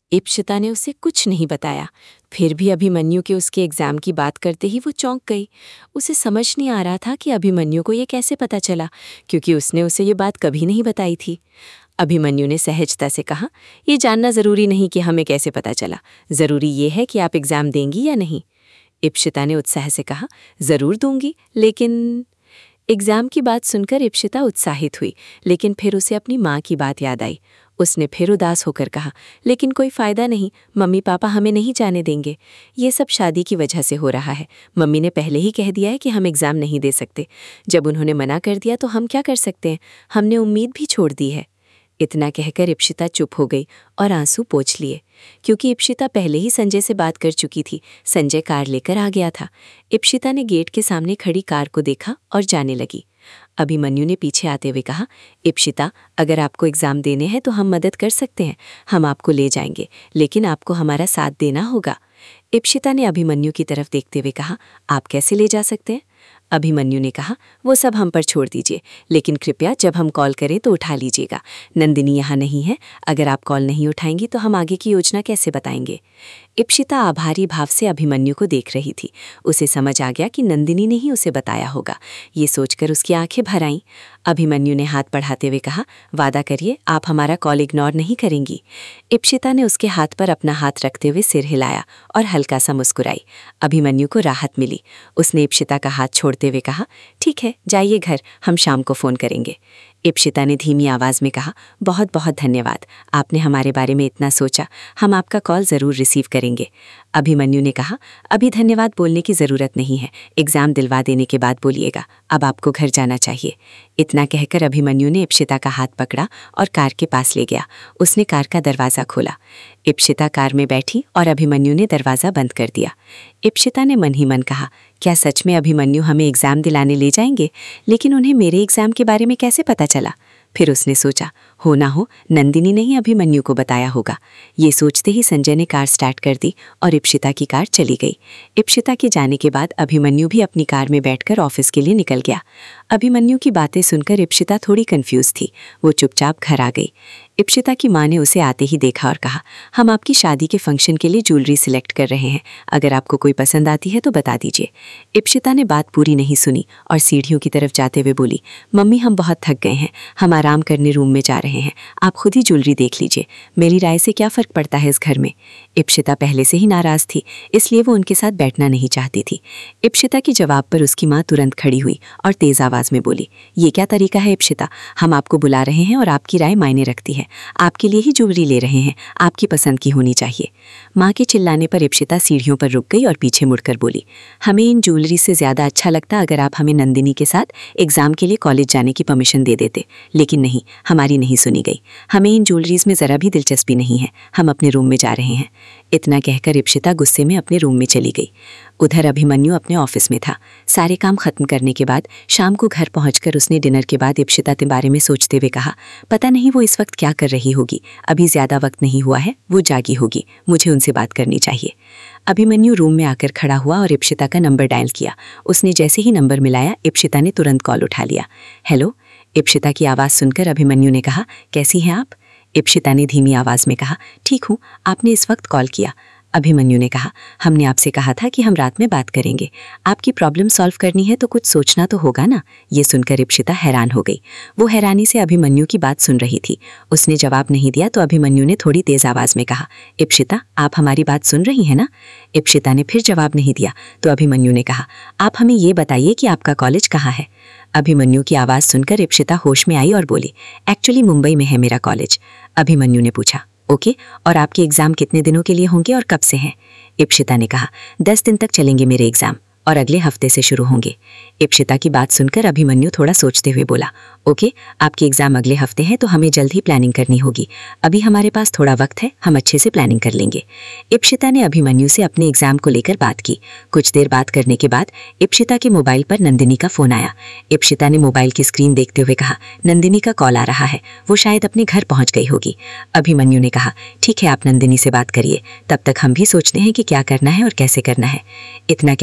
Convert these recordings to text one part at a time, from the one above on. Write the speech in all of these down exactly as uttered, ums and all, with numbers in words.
इप्शिता ने उसे कुछ नहीं बताया। फिर भी अभिमन्यु के उसके एग्जाम की बात करते ही वो चौंक गई। उसे समझ नहीं आ रहा था कि अभिमन्यु को ये कैसे पता चला, क्योंकि उसने उसे ये बात कभी नहीं बताई थी। अभिमन्यु ने सहजता से कहा, ये जानना जरूरी नहीं कि हमें कैसे पता चला, जरूरी ये है कि आप एग्जाम देंगी या नहीं। इप्शिता ने उत्साह से कहा, जरूर दूंगी, लेकिन एग्जाम की बात सुनकर इप्शिता उत्साहित हुई, लेकिन फिर उसे अपनी माँ की बात याद आई। उसने फिर उदास होकर कहा, लेकिन कोई फायदा नहीं, मम्मी पापा हमें नहीं जाने देंगे। ये सब शादी की वजह से हो रहा है। मम्मी ने पहले ही कह दिया है कि हम एग्जाम नहीं दे सकते। जब उन्होंने मना कर दिया तो हम क्या कर सकते हैं, हमने उम्मीद भी छोड़ दी है। इतना कहकर इप्शिता चुप हो गई और आंसू पोंछ लिए, क्योंकि इप्शिता पहले ही संजय से बात कर चुकी थी। संजय कार लेकर आ गया था। इप्शिता ने गेट के सामने खड़ी कार को देखा और जाने लगी। अभिमन्यु ने पीछे आते हुए कहा, इप्शिता, अगर आपको एग्जाम देने हैं तो हम मदद कर सकते हैं, हम आपको ले जाएंगे, लेकिन आपको हमारा साथ देना होगा। इप्शिता ने अभिमन्यु की तरफ देखते हुए कहा, आप कैसे ले जा सकते हैं? अभिमन्यु ने कहा, वो सब हम पर छोड़ दीजिए, लेकिन कृपया जब हम कॉल करें तो उठा लीजिएगा। नंदिनी यहाँ नहीं है, अगर आप कॉल नहीं उठाएंगी तो हम आगे की योजना कैसे बताएंगे? इप्शिता आभारी भाव से अभिमन्यु को देख रही थी। उसे समझ आ गया कि नंदिनी ने ही उसे बताया होगा। ये सोचकर उसकी आंखें भर आईं। अभिमन्यु ने हाथ बढ़ाते हुए कहा, वादा करिए आप हमारा कॉल इग्नोर नहीं करेंगी। इप्शिता ने उसके हाथ पर अपना हाथ रखते हुए सिर हिलाया और हल्का सा मुस्कुराई। अभिमन्यु को राहत मिली। उसने इप्शिता का हाथ छोड़ते हुए कहा, ठीक है, जाइए घर, हम शाम को फ़ोन करेंगे। इप्शिता ने धीमी आवाज़ में कहा, बहुत बहुत धन्यवाद, आपने हमारे बारे में इतना सोचा, हम आपका कॉल ज़रूर रिसीव करेंगे। अभिमन्यु ने कहा, अभी धन्यवाद बोलने की ज़रूरत नहीं है, एग्ज़ाम दिलवा देने के बाद बोलिएगा, अब आपको घर जाना चाहिए। इतना कहकर अभिमन्यु ने इप्शिता का हाथ पकड़ा और कार के पास ले गया। उसने कार का दरवाज़ा खोला। इप्शिता कार में बैठी और अभिमन्यु ने दरवाज़ा बंद कर दिया। इप्शिता ने मन ही मन कहा, क्या सच में अभिमन्यु हमें एग्ज़ाम दिलाने ले जाएंगे? लेकिन उन्हें मेरे एग्ज़ाम के बारे में कैसे पता चला? फिर उसने सोचा, हो ना हो नंदिनी ने ही अभिमन्यु को बताया होगा। ये सोचते ही संजय ने कार स्टार्ट कर दी और इप्शिता की कार चली गई। इप्शिता के जाने के बाद अभिमन्यु भी अपनी कार में बैठकर ऑफिस के लिए निकल गया। अभिमन्यु की बातें सुनकर इप्शिता थोड़ी कंफ्यूज थी। वो चुपचाप घर आ गई। इप्शिता की माँ ने उसे आते ही देखा और कहा, हम आपकी शादी के फंक्शन के लिए ज्वेलरी सिलेक्ट कर रहे हैं, अगर आपको कोई पसंद आती है तो बता दीजिए। इप्शिता ने बात पूरी नहीं सुनी और सीढ़ियों की तरफ जाते हुए बोली, मम्मी हम बहुत थक गए हैं, हम आराम करने रूम में जा रहे हैं, आप खुद ही ज्वेलरी देख लीजिए, मेरी राय से क्या फ़र्क पड़ता है इस घर में। इप्शिता पहले से ही नाराज़ थी, इसलिए वो उनके साथ बैठना नहीं चाहती थी। इप्शिता के जवाब पर उसकी माँ तुरंत खड़ी हुई और तेज़ आवाज़ में बोली, ये क्या तरीका है इप्शिता, हम आपको बुला रहे हैं और आपकी राय मायने रखती है, आपके लिए ही ज्वेलरी ले रहे हैं, आपकी पसंद की होनी चाहिए। माँ के चिल्लाने पर इप्शिता सीढ़ियों पर रुक गई और पीछे मुड़कर बोली, हमें इन ज्वेलरी से ज़्यादा अच्छा लगता अगर आप हमें नंदिनी के साथ एग्ज़ाम के लिए कॉलेज जाने की परमिशन दे देते, लेकिन नहीं, हमारी नहीं सुनी गई। हमें इन ज्वेलरीज में ज़रा भी दिलचस्पी नहीं है, हम अपने रूम में जा रहे हैं। इतना कहकर इप्शिता गुस्से में अपने रूम में चली गई। उधर अभिमन्यु अपने ऑफिस में था। सारे काम खत्म करने के बाद शाम को घर पहुंचकर उसने डिनर के बाद इप्शिता के बारे में सोचते हुए कहा, पता नहीं वो इस वक्त क्या कर रही होगी, अभी ज़्यादा वक्त नहीं हुआ है, वो जागी होगी, मुझे उनसे बात करनी चाहिए। अभिमन्यु रूम में आकर खड़ा हुआ और इप्शिता का नंबर डायल किया। उसने जैसे ही नंबर मिलाया, इप्शिता ने तुरंत कॉल उठा लिया। हेलो। इप्शिता की आवाज़ सुनकर अभिमन्यु ने कहा, कैसी हैं आप? इप्शिता ने धीमी आवाज़ में कहा, ठीक हूँ, आपने इस वक्त कॉल किया। अभिमन्यु ने कहा, हमने आपसे कहा था कि हम रात में बात करेंगे, आपकी प्रॉब्लम सॉल्व करनी है तो कुछ सोचना तो होगा ना। ये सुनकर इप्शिता हैरान हो गई। वो हैरानी से अभिमन्यु की बात सुन रही थी। उसने जवाब नहीं दिया तो अभिमन्यु ने थोड़ी तेज़ आवाज़ में कहा, इप्शिता आप हमारी बात सुन रही हैं ना? इप्शिता ने फिर जवाब नहीं दिया तो अभिमन्यु ने कहा, आप हमें ये बताइए कि आपका कॉलेज कहाँ है? अभिमन्यु की आवाज़ सुनकर इप्शिता होश में आई और बोली, एक्चुअली मुंबई में है मेरा कॉलेज। अभिमन्यु ने पूछा, ओके, और आपके एग्ज़ाम कितने दिनों के लिए होंगे और कब से हैं? इप्शिता ने कहा, दस दिन तक चलेंगे मेरे एग्ज़ाम और अगले हफ्ते से शुरू होंगे। इप्शिता की बात सुनकर अभिमन्यु थोड़ा सोचते हुए बोला, ओके, आपके एग्ज़ाम अगले हफ्ते हैं तो हमें जल्द ही प्लानिंग करनी होगी, अभी हमारे पास थोड़ा वक्त है, हम अच्छे से प्लानिंग कर लेंगे। इप्शिता ने अभिमन्यु से अपने एग्ज़ाम को लेकर बात की। कुछ देर बात करने के बाद इप्शिता के मोबाइल पर नंदिनी का फ़ोन आया। इप्शिता ने मोबाइल की स्क्रीन देखते हुए कहा, नंदिनी का कॉल आ रहा है, वो शायद अपने घर पहुँच गई होगी। अभिमन्यु ने कहा, ठीक है, आप नंदिनी से बात करिए, तब तक हम भी सोचते हैं कि क्या करना है और कैसे करना है। इतना कहकर अभिमन्यु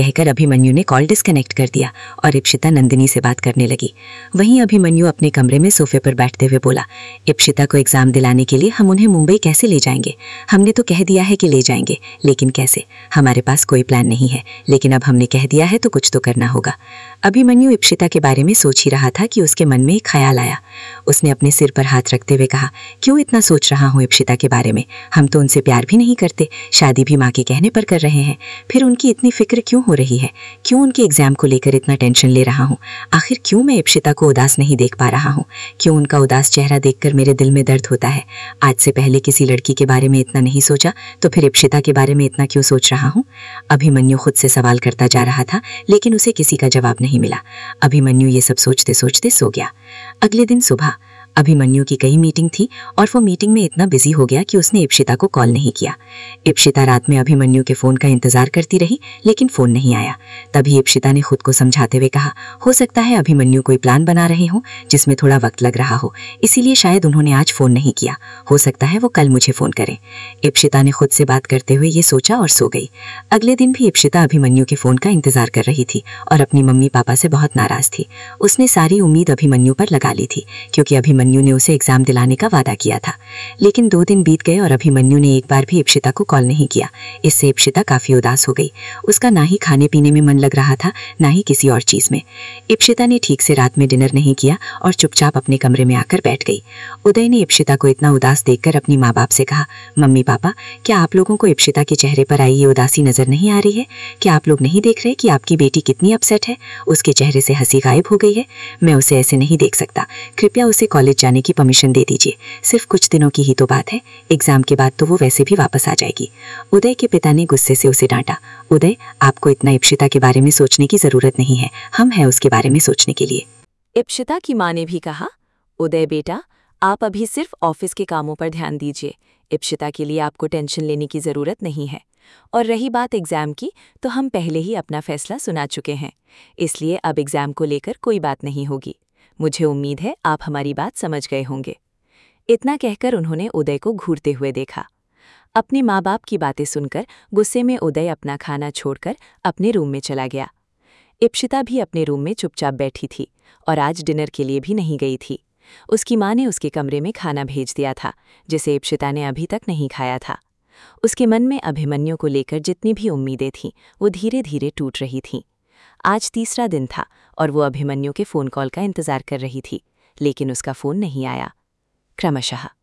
अभिमन्यु ने कॉल डिस्कनेक्ट कर दिया और इप्शिता नंदिनी से बात करने लगी। वहीं अभिमन्यु अपने कमरे में सोफे पर बैठते हुए बोला, इप्शिता को एग्जाम दिलाने के लिए हम उन्हें मुंबई कैसे ले जाएंगे? हमने तो कह दिया है कि ले जाएंगे, लेकिन कैसे? हमारे पास कोई प्लान नहीं है, लेकिन अब हमने कह दिया है तो कुछ तो करना होगा। अभिमन्यु इप्शिता के बारे में सोच ही रहा था कि उसके मन में एक ख्याल आया। उसने अपने सिर पर हाथ रखते हुए कहा, क्यों इतना सोच रहा हूँ इप्शिता के बारे में? हम तो उनसे प्यार भी नहीं करते, शादी भी माँ के कहने पर कर रहे हैं। फिर उनकी इतनी फिक्र क्यों हो रही है? क्यों उनके एग्जाम को लेकर इतना टेंशन ले रहा हूँ? आखिर क्यों मैं इप्शिता को उदास नहीं देख पा रहा हूँ? क्यों उनका उदास चेहरा देखकर मेरे दिल में दर्द होता है? आज से पहले किसी लड़की के बारे में इतना नहीं सोचा, तो फिर इप्शिता के बारे में इतना क्यों सोच रहा हूँ? अभिमन्यु खुद से सवाल करता जा रहा था, लेकिन उसे किसी का जवाब नहीं मिला। अभिमन्यु ये सब सोचते सोचते सो गया। अगले दिन सुबह अभिमन्यु की कई मीटिंग थी और वो मीटिंग में इतना बिजी हो गया कि उसने इप्शिता को कॉल नहीं किया। इप्शिता रात में अभिमन्यु के फ़ोन का इंतज़ार करती रही, लेकिन फ़ोन नहीं आया। तभी इप्शिता ने खुद को समझाते हुए कहा, हो सकता है अभिमन्यु कोई प्लान बना रहे हो जिसमें थोड़ा वक्त लग रहा हो, इसीलिए शायद उन्होंने आज फ़ोन नहीं किया। हो सकता है वो कल मुझे फ़ोन करें। इप्शिता ने खुद से बात करते हुए ये सोचा और सो गई। अगले दिन भी इप्शिता अभिमन्यु के फ़ोन का इंतज़ार कर रही थी और अपनी मम्मी पापा से बहुत नाराज़ थी। उसने सारी उम्मीद अभिमन्यु पर लगा ली थी, क्योंकि अभिमन्यु ने उसे एग्जाम दिलाने का वादा किया था। लेकिन दो दिन बीत गए और अभिमन्यु ने एक बार भी इप्शिता को कॉल नहीं किया। इससे इप्शिता काफी उदास हो गई। उसका ना ही खाने पीने में मन लग रहा था, ना ही किसी और चीज में। इप्शिता ने ठीक से रात में डिनर नहीं किया और चुपचाप अपने कमरे में आकर बैठ गई। उदय ने इप्शिता को इतना उदास देखकर अपनी माँ बाप से कहा, मम्मी पापा, क्या आप लोगों को इप्शिता के चेहरे पर आई ये उदासी नजर नहीं आ रही है? क्या आप लोग नहीं देख रहे कि आपकी बेटी कितनी अपसेट है? उसके चेहरे से हंसी गायब हो गई है। मैं उसे ऐसे नहीं देख सकता। कृपया उसे कॉलेज जाने की परमिशन दे दीजिए। सिर्फ कुछ दिनों की ही तो बात है। एग्जाम के बाद तो वो वैसे भी वापस आ जाएगी। उदय के पिता ने गुस्से से उसे डांटा, उदय, आपको इतना इप्शिता के बारे में सोचने की जरूरत नहीं है। हम हैं उसके बारे में सोचने के लिए। इप्शिता की माँ ने भी कहा, उदय बेटा, आप अभी सिर्फ ऑफिस के कामों पर ध्यान दीजिए। इप्शिता के लिए आपको टेंशन लेने की जरूरत नहीं है। और रही बात एग्जाम की, तो हम पहले ही अपना फैसला सुना चुके हैं, इसलिए अब एग्जाम को लेकर कोई बात नहीं होगी। मुझे उम्मीद है आप हमारी बात समझ गए होंगे। इतना कहकर उन्होंने उदय को घूरते हुए देखा। अपने माँ बाप की बातें सुनकर गुस्से में उदय अपना खाना छोड़कर अपने रूम में चला गया। इप्शिता भी अपने रूम में चुपचाप बैठी थी और आज डिनर के लिए भी नहीं गई थी। उसकी माँ ने उसके कमरे में खाना भेज दिया था, जिसे इप्शिता ने अभी तक नहीं खाया था। उसके मन में अभिमन्यु को लेकर जितनी भी उम्मीदें थीं, वो धीरे धीरे टूट रही थीं। आज तीसरा दिन था और वो अभिमन्यु के फ़ोन कॉल का इंतज़ार कर रही थी, लेकिन उसका फ़ोन नहीं आया। क्रमशः